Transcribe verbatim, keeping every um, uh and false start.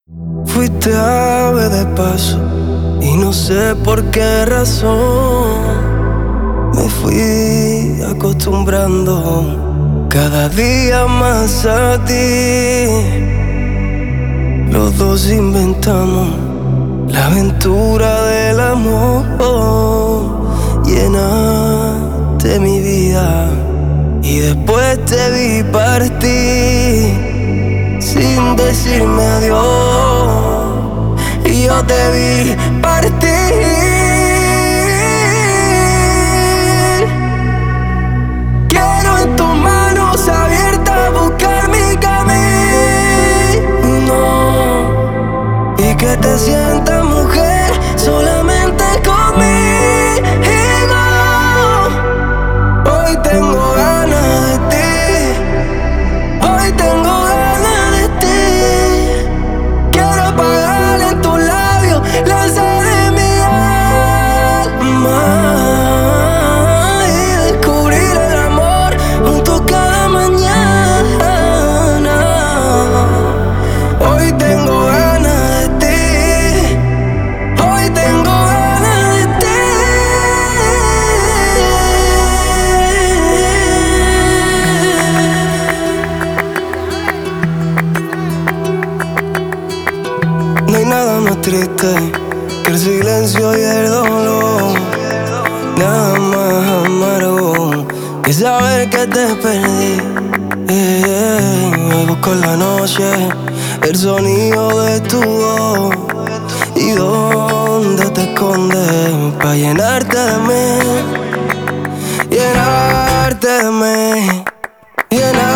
Fuiste ave de paso y no sé por qué razón me fui acostumbrando cada día más a ti. Los dos inventamos la aventura del amor, llenaste mi vida y después te vi partir sin decirme adiós, y yo te vi partir. Quiero en tus manos abiertas buscar mi camino y que te sientas mujer solamente conmigo. Hoy tengo ganas de ti, hoy tengo ganas de ti. Quiero apagar en tus labios la sed de mi alma y descubrir el amor juntos cada mañana. Hoy tengo ganas de ti, hoy tengo ganas de ti. No hay nada más triste que el silencio y el dolor, nada más amargo que saber que te perdí. Yeah. Hoy busco en la noche el sonido de tu voz y dónde te escondes pa' llenarte de mí, llenarte de mí, llenarte